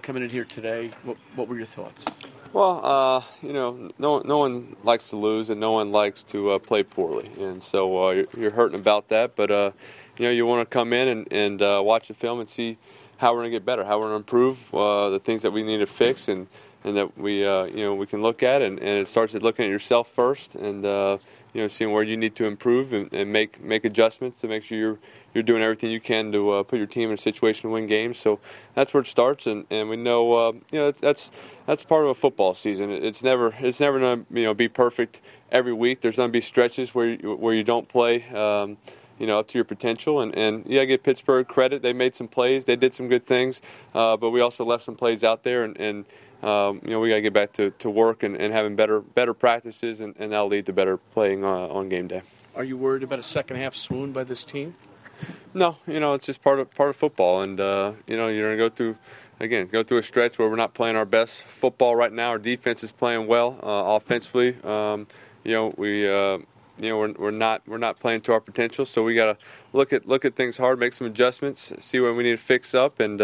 coming in here today. What were your thoughts? Well, no one likes to lose, and no one likes to play poorly, and so you're hurting about that. But you want to come in and watch the film and see how we're going to get better, how we're going to improve, the things that we need to fix, and that we can look at, and it starts at looking at yourself first, and seeing where you need to improve and make adjustments to make sure you're doing everything you can to put your team in a situation to win games. So that's where it starts, and we know that's part of a football season. It's never going to be perfect every week. There's going to be stretches where you don't play up to your potential, and I give Pittsburgh credit. They made some plays, they did some good things, but we also left some plays out there, and we got to get back to work and having better practices, and that'll lead to better playing on game day. Are you worried about a second half swoon by this team? No, it's just part of football, and you're going to go through a stretch where we're not playing our best football right now. Our defense is playing well offensively. We're not playing to our potential, so we got to look at things hard, make some adjustments, see what we need to fix up, and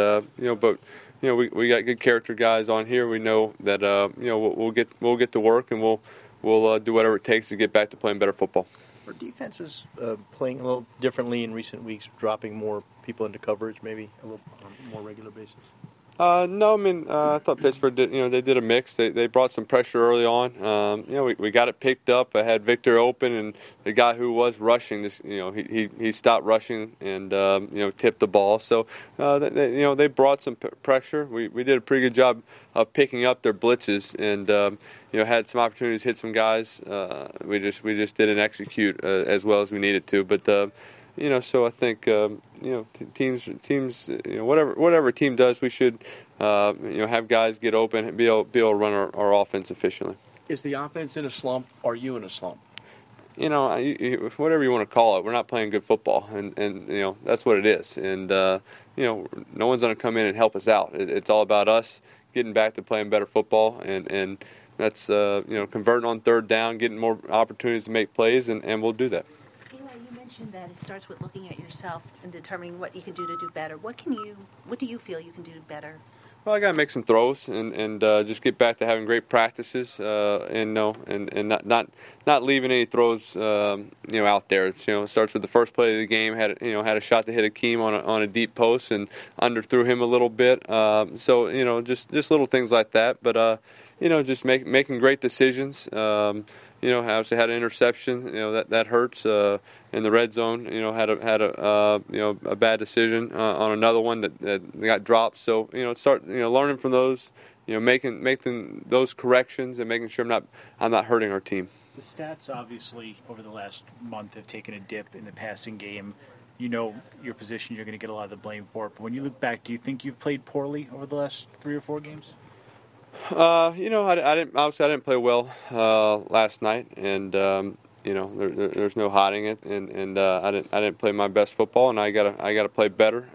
we got good character guys on here. We know that we'll get to work, and we'll do whatever it takes to get back to playing better football. Are defenses playing a little differently in recent weeks, dropping more people into coverage, maybe a little on a more regular basis? No, I thought Pittsburgh did. They did a mix. They brought some pressure early on. We got it picked up. I had Victor open, and the guy who was rushing, he stopped rushing and tipped the ball. So they brought some pressure. We did a pretty good job of picking up their blitzes, and had some opportunities to hit some guys. We just didn't execute as well as we needed to, but. So I think teams, whatever a team does, we should have guys get open and be able to run our offense efficiently. Is the offense in a slump? Are you in a slump? Whatever you want to call it, we're not playing good football, and that's what it is. And no one's going to come in and help us out. It's all about us getting back to playing better football, and that's converting on third down, getting more opportunities to make plays, and we'll do that. That it starts with looking at yourself and determining what you can do to do better. What do you feel you can do better? Well, I got to make some throws and just get back to having great practices, and not leaving any throws out there. It starts with the first play of the game. Had a shot to hit Akeem on a deep post and underthrew him a little bit. So just little things like that. But just making great decisions. Obviously had an interception. That hurts in the red zone. Had a bad decision on another one that got dropped. So start learning from those. Making those corrections and making sure I'm not hurting our team. The stats obviously over the last month have taken a dip in the passing game. Your position, you're going to get a lot of the blame for it. But when you look back, do you think you've played poorly over the last 3 or 4 games? I didn't play well last night, and there's no hiding it, and I didn't play my best football, and I gotta play better,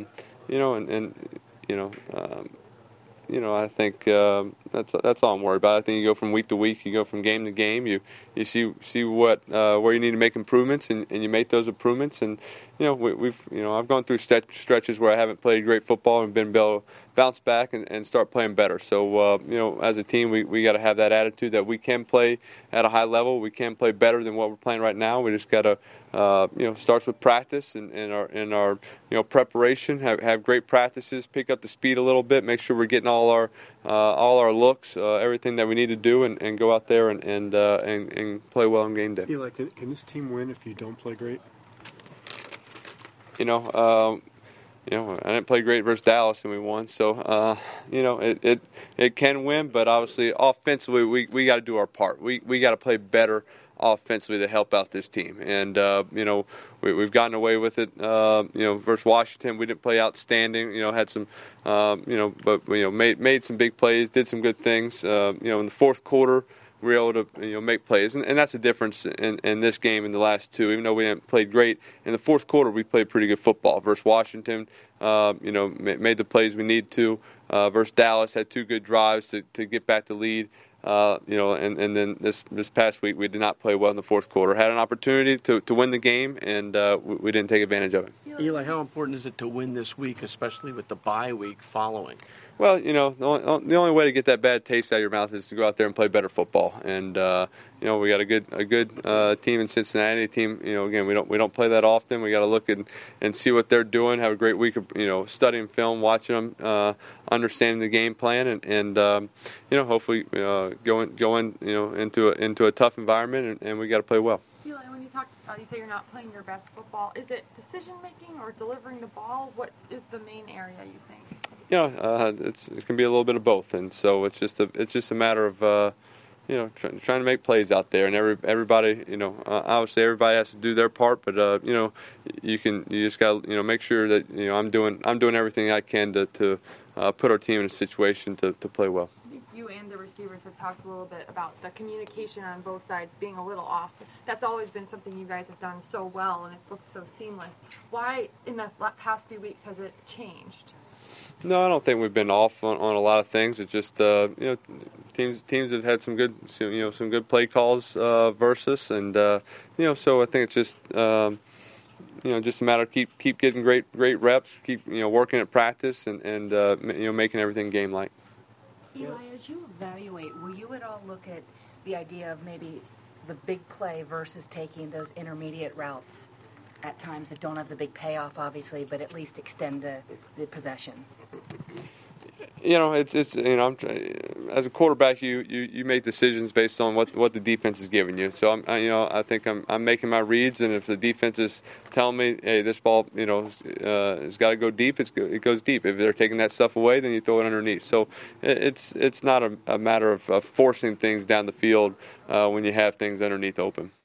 I think that's all I'm worried about. I think you go from week to week, you go from game to game, you see what where you need to make improvements, and you make those improvements, and I've gone through stretches where I haven't played great football and been able to bounce back and start playing better. So as a team, we got to have that attitude that we can play at a high level. We can play better than what we're playing right now. We just got to starts with practice and our preparation. Have great practices. Pick up the speed a little bit. Make sure we're getting all our looks, everything that we need to do, and go out there and play well on game day. Eli, can this team win if you don't play great? I didn't play great versus Dallas and we won. So, it can win, but obviously offensively we got to do our part. We got to play better offensively to help out this team. And, we've gotten away with it. Versus Washington, we didn't play outstanding. Had some, but made some big plays, did some good things. In the fourth quarter, we were able to make plays, and that's the difference in this game in the last two. Even though we didn't play great in the fourth quarter, we played pretty good football. Versus Washington, made the plays we need to. Versus Dallas, had 2 good drives to get back the lead. And then this past week we did not play well in the fourth quarter. Had an opportunity to win the game, and we didn't take advantage of it. Eli, how important is it to win this week, especially with the bye week following? Well, the only way to get that bad taste out of your mouth is to go out there and play better football. And we got a good team in Cincinnati. Team, again, we don't play that often. We got to look and see what they're doing. Have a great week of studying film, watching them, understanding the game plan, and hopefully going into a tough environment, and we got to play well. Eli, when you say you're not playing your best football, is it decision making or delivering the ball? What is the main area you think? It can be a little bit of both, and so it's just a matter of trying to make plays out there, and everybody, obviously everybody has to do their part, but you just got to make sure that I'm doing everything I can to put our team in a situation to play well. You and the receivers have talked a little bit about the communication on both sides being a little off. That's always been something you guys have done so well, and it looked so seamless. Why, in the past few weeks, has it changed? No, I don't think we've been off on a lot of things. It's just teams have had some good play calls versus, and so I think it's just just a matter of keep getting great reps, keep working at practice, and making everything game-like. Eli, as you evaluate, will you at all look at the idea of maybe the big play versus taking those intermediate routes at times that don't have the big payoff, obviously, but at least extend the possession? It's as a quarterback, you make decisions based on what the defense is giving you. So I think I'm making my reads, and if the defense is telling me, hey, this ball, has got to go deep, it goes deep. If they're taking that stuff away, then you throw it underneath. So it's not a matter of forcing things down the field when you have things underneath open.